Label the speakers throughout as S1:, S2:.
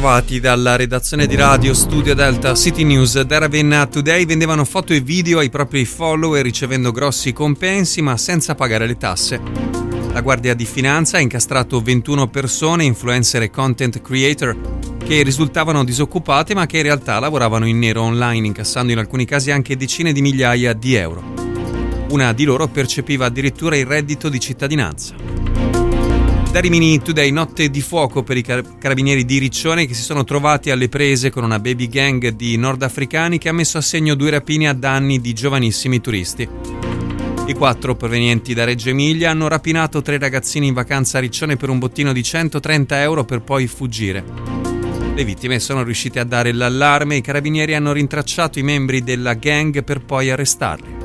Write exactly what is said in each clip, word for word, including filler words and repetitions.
S1: ritrovati dalla redazione di Radio Studio Delta City News. Da Ravenna Today vendevano foto e video ai propri follower ricevendo grossi compensi ma senza pagare le tasse. La Guardia di Finanza ha incastrato ventuno persone, influencer e content creator, che risultavano disoccupate ma che in realtà lavoravano in nero online, incassando in alcuni casi anche decine di migliaia di euro. Una di loro percepiva addirittura il reddito di cittadinanza. Da Rimini Today, notte di fuoco per i car- carabinieri di Riccione che si sono trovati alle prese con una baby gang di nordafricani che ha messo a segno due rapine a danni di giovanissimi turisti. I quattro, provenienti da Reggio Emilia, hanno rapinato tre ragazzini in vacanza a Riccione per un bottino di centotrenta euro per poi fuggire. Le vittime sono riuscite a dare l'allarme e i carabinieri hanno rintracciato i membri della gang per poi arrestarli.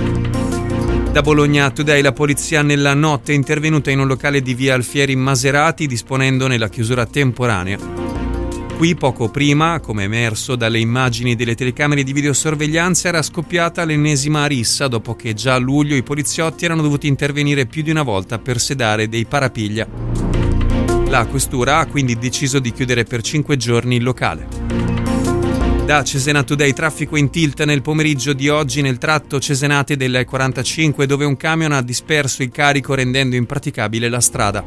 S1: Da Bologna Today, la polizia nella notte è intervenuta in un locale di via Alfieri Maserati disponendone la chiusura temporanea. Qui poco prima, come emerso dalle immagini delle telecamere di videosorveglianza, era scoppiata l'ennesima rissa dopo che già a luglio i poliziotti erano dovuti intervenire più di una volta per sedare dei parapiglia. La questura ha quindi deciso di chiudere per cinque giorni il locale. Da Cesena Today, traffico in tilt nel pomeriggio di oggi nel tratto Cesenate della E quarantacinque, dove un camion ha disperso il carico rendendo impraticabile la strada.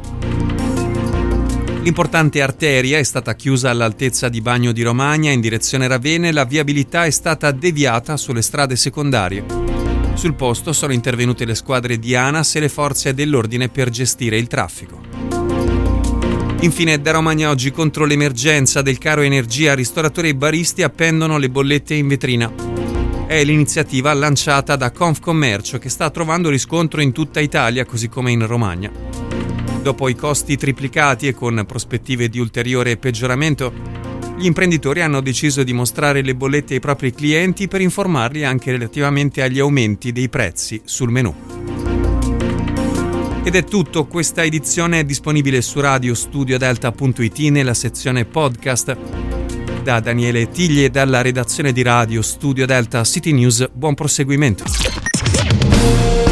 S1: L'importante arteria è stata chiusa all'altezza di Bagno di Romagna in direzione Ravenna e la viabilità è stata deviata sulle strade secondarie. Sul posto sono intervenute le squadre di ANAS e le forze dell'ordine per gestire il traffico. Infine, da Romagna oggi, contro l'emergenza del caro energia, ristoratori e baristi appendono le bollette in vetrina. È l'iniziativa lanciata da Confcommercio che sta trovando riscontro in tutta Italia, così come in Romagna. Dopo i costi triplicati e con prospettive di ulteriore peggioramento, gli imprenditori hanno deciso di mostrare le bollette ai propri clienti per informarli anche relativamente agli aumenti dei prezzi sul menù. Ed è tutto, questa edizione è disponibile su radiostudiodelta punto it nella sezione podcast. Da Daniele Tigli e dalla redazione di Radio Studio Delta City News, buon proseguimento.